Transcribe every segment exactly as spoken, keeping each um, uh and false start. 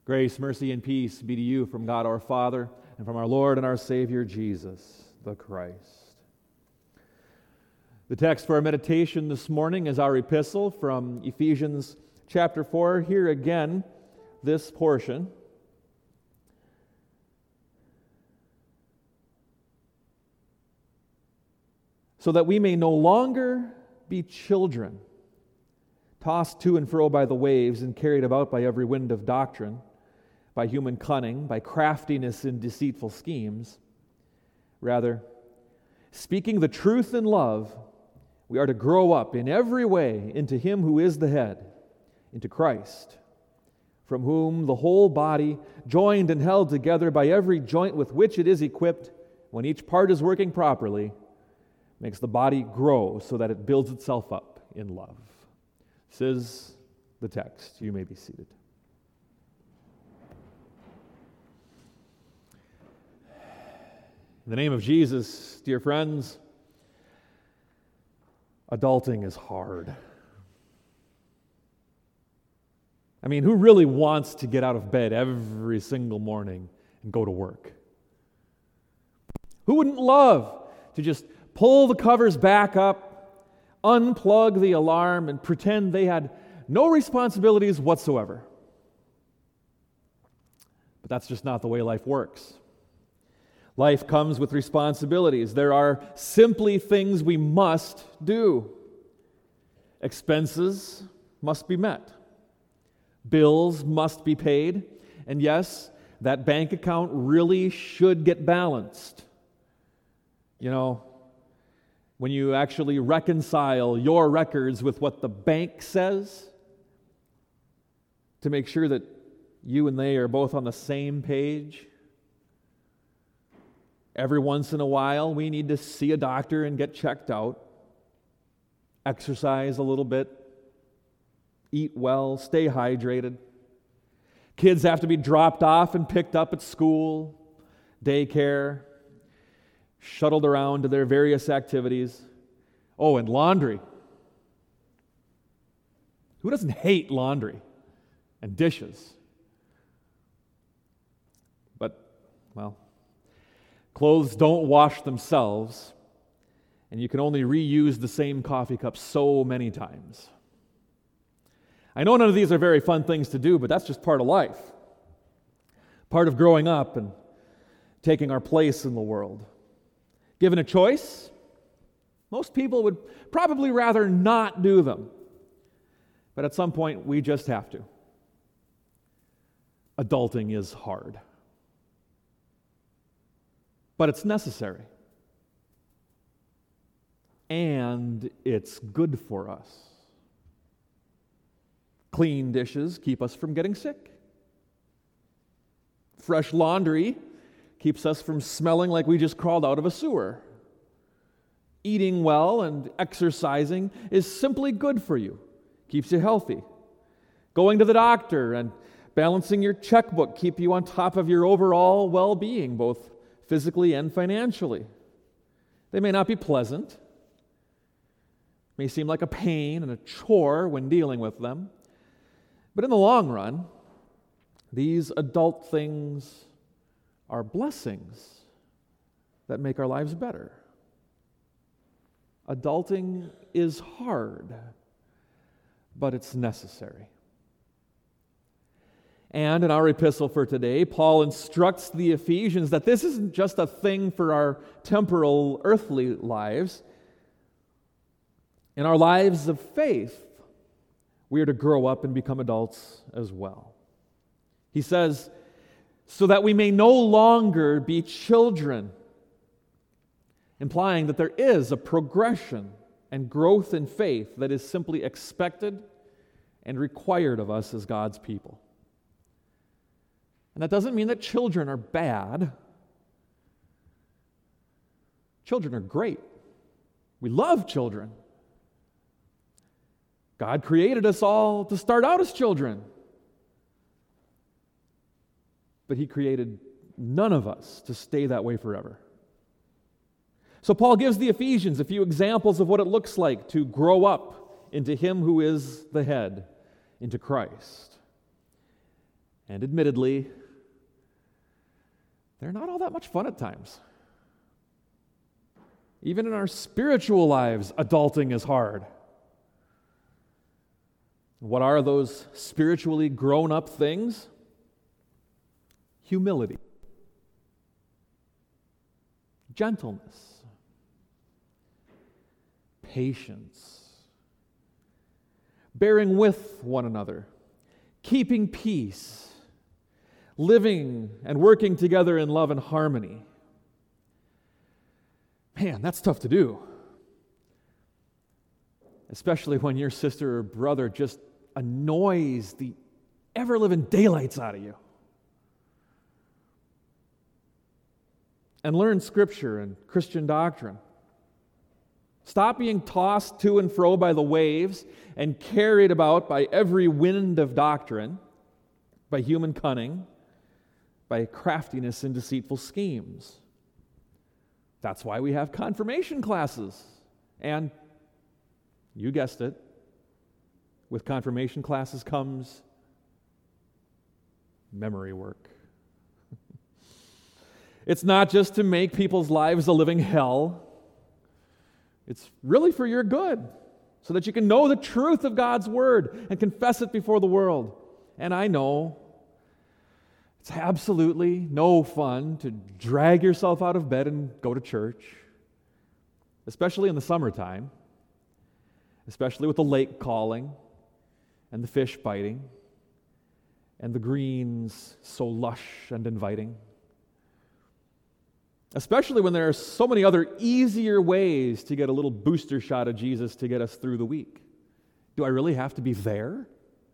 Grace, mercy, and peace be to you from God our Father and from our Lord and our Savior Jesus the Christ. The text for our meditation this morning is our epistle from Ephesians chapter four. Here again, this portion. So that we may no longer be children, tossed to and fro by the waves and carried about by every wind of doctrine, by human cunning, by craftiness in deceitful schemes. Rather, speaking the truth in love, we are to grow up in every way into Him who is the head, into Christ, from whom the whole body, joined and held together by every joint with which it is equipped, when each part is working properly, makes the body grow so that it builds itself up in love. This is the text. You may be seated. In the name of Jesus, dear friends, adulting is hard. I mean, who really wants to get out of bed every single morning and go to work? Who wouldn't love to just pull the covers back up, unplug the alarm, and pretend they had no responsibilities whatsoever? But that's just not the way life works. Life comes with responsibilities. There are simply things we must do. Expenses must be met. Bills must be paid. And yes, that bank account really should get balanced. You know, when you actually reconcile your records with what the bank says, to make sure that you and they are both on the same page. Every once in a while, we need to see a doctor and get checked out, exercise a little bit, eat well, stay hydrated. Kids have to be dropped off and picked up at school, daycare, shuttled around to their various activities. Oh, and laundry. Who doesn't hate laundry and dishes? But, well, clothes don't wash themselves, and you can only reuse the same coffee cup so many times. I know none of these are very fun things to do, but that's just part of life. Part of growing up and taking our place in the world. Given a choice, most people would probably rather not do them. But at some point, we just have to. Adulting is hard. But it's necessary. And it's good for us. Clean dishes keep us from getting sick. Fresh laundry keeps us from smelling like we just crawled out of a sewer. Eating well and exercising is simply good for you. Keeps you healthy. Going to the doctor and balancing your checkbook keep you on top of your overall well-being, both physically and financially. They may not be pleasant, may seem like a pain and a chore when dealing with them, but in the long run, these adult things are blessings that make our lives better. Adulting is hard, but it's necessary. And in our epistle for today, Paul instructs the Ephesians that this isn't just a thing for our temporal, earthly lives. In our lives of faith, we are to grow up and become adults as well. He says, so that we may no longer be children, implying that there is a progression and growth in faith that is simply expected and required of us as God's people. And that doesn't mean that children are bad. Children are great. We love children. God created us all to start out as children. But He created none of us to stay that way forever. So Paul gives the Ephesians a few examples of what it looks like to grow up into Him who is the head, into Christ. And admittedly, they're not all that much fun at times. Even in our spiritual lives, adulting is hard. What are those spiritually grown-up things? Humility, gentleness, patience, bearing with one another, keeping peace, living and working together in love and harmony. Man, that's tough to do. Especially when your sister or brother just annoys the ever-living daylights out of you. And learn Scripture and Christian doctrine. Stop being tossed to and fro by the waves and carried about by every wind of doctrine, by human cunning, by craftiness and deceitful schemes. That's why we have confirmation classes. And you guessed it, with confirmation classes comes memory work. It's not just to make people's lives a living hell. It's really for your good, so that you can know the truth of God's Word and confess it before the world. And I know it's absolutely no fun to drag yourself out of bed and go to church, especially in the summertime, especially with the lake calling and the fish biting and the greens so lush and inviting. Especially when there are so many other easier ways to get a little booster shot of Jesus to get us through the week. Do I really have to be there?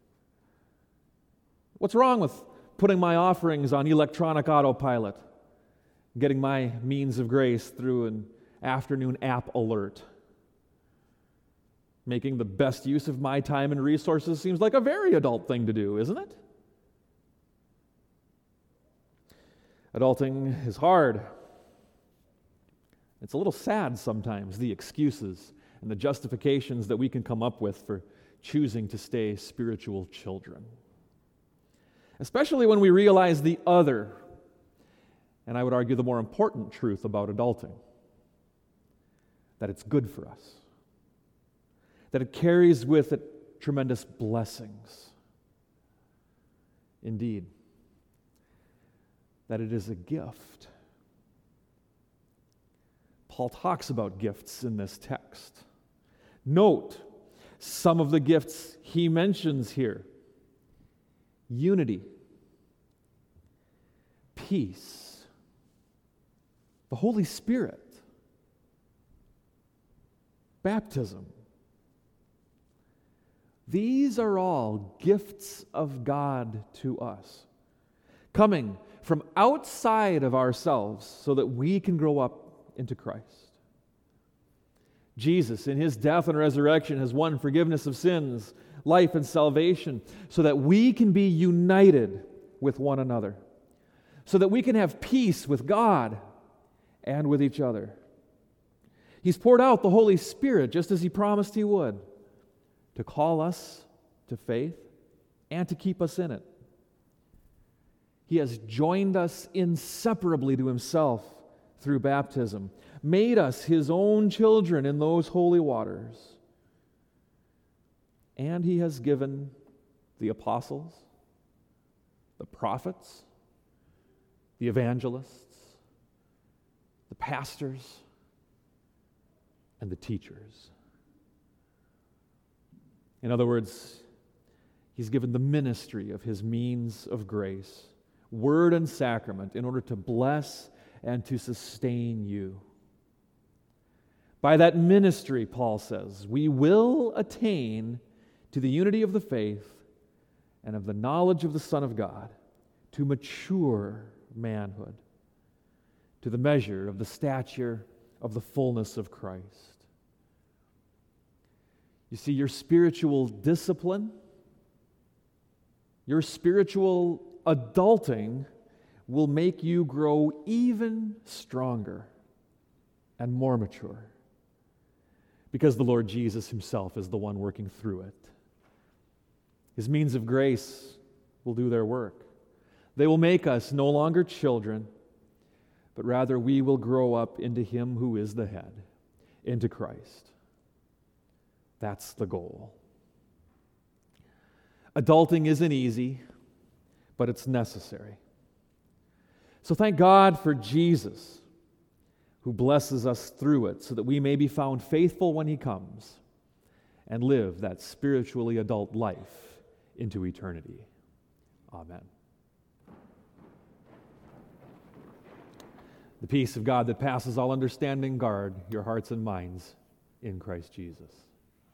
What's wrong with putting my offerings on electronic autopilot, getting my means of grace through an afternoon app alert? Making the best use of my time and resources seems like a very adult thing to do, isn't it? Adulting is hard. It's a little sad sometimes, the excuses and the justifications that we can come up with for choosing to stay spiritual children. Especially when we realize the other, and I would argue the more important truth about adulting, that it's good for us, that it carries with it tremendous blessings. Indeed, that it is a gift. Paul talks about gifts in this text. Note some of the gifts he mentions here: unity, peace, the Holy Spirit, baptism. These are all gifts of God to us, coming from outside of ourselves so that we can grow up into Christ. Jesus, in his death and resurrection, has won forgiveness of sins, life, and salvation so that we can be united with one another, so that we can have peace with God and with each other. He's poured out the Holy Spirit just as he promised he would, to call us to faith and to keep us in it. He has joined us inseparably to himself through baptism, made us his own children in those holy waters. And he has given the apostles, the prophets, the evangelists, the pastors, and the teachers. In other words, he's given the ministry of his means of grace, word and sacrament, in order to bless and to sustain you. By that ministry, Paul says, we will attain to the unity of the faith and of the knowledge of the Son of God, to mature manhood, to the measure of the stature of the fullness of Christ. You see, your spiritual discipline, your spiritual adulting will make you grow even stronger and more mature, because the Lord Jesus himself is the one working through it. His means of grace will do their work. They will make us no longer children, but rather we will grow up into Him who is the head, into Christ. That's the goal. Adulting isn't easy, but it's necessary. So thank God for Jesus, who blesses us through it so that we may be found faithful when He comes and live that spiritually adult life into eternity. Amen. The peace of God that passes all understanding guard your hearts and minds in Christ Jesus.